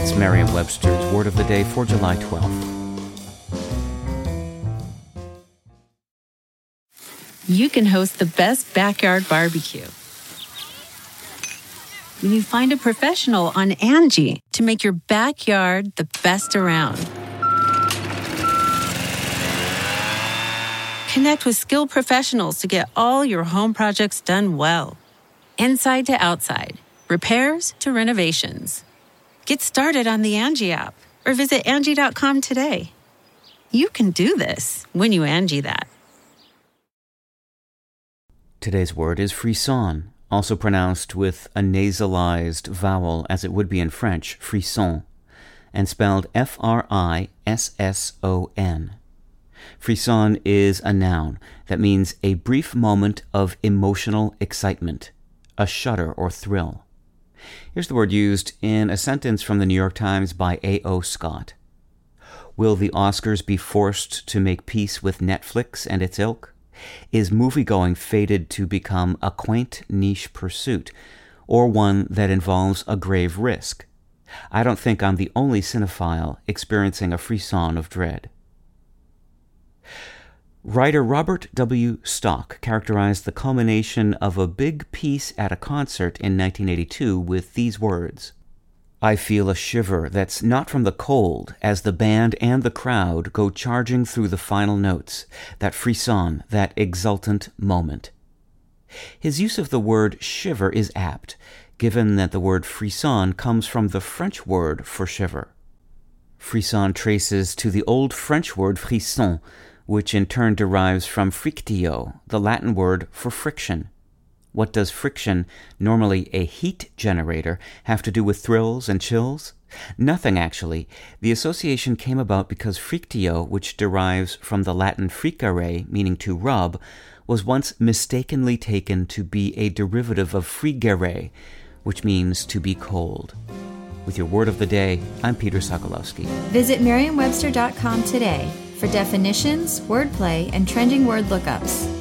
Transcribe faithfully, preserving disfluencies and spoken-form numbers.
That's Merriam-Webster's Word of the Day for July twelfth. You can host the best backyard barbecue when you find a professional on Angie to make your backyard the best around. Connect with skilled professionals to get all your home projects done well. Inside to outside, repairs to renovations. Get started on the Angie app or visit Angie dot com today. You can do this when you Angie that. Today's word is frisson, also pronounced with a nasalized vowel as it would be in French, frisson, and spelled F R I S S O N. Frisson is a noun that means a brief moment of emotional excitement, a shudder or thrill. Here's the word used in a sentence from the New York Times by A O Scott. Will the Oscars be forced to make peace with Netflix and its ilk? Is moviegoing fated to become a quaint niche pursuit, or one that involves a grave risk? I don't think I'm the only cinephile experiencing a frisson of dread. Writer Robert W. Stock characterized the culmination of a big piece at a concert in nineteen eighty-two with these words: I feel a shiver that's not from the cold as the band and the crowd go charging through the final notes, that frisson, that exultant moment. His use of the word shiver is apt, given that the word frisson comes from the French word for shiver. Frisson traces to the old French word frisson, which in turn derives from frictio, the Latin word for friction. What does friction, normally a heat generator, have to do with thrills and chills? Nothing, actually. The association came about because frictio, which derives from the Latin fricare, meaning to rub, was once mistakenly taken to be a derivative of frigere, which means to be cold. With your word of the day, I'm Peter Sokolowski. Visit Merriam Webster dot com today for definitions, wordplay, and trending word lookups.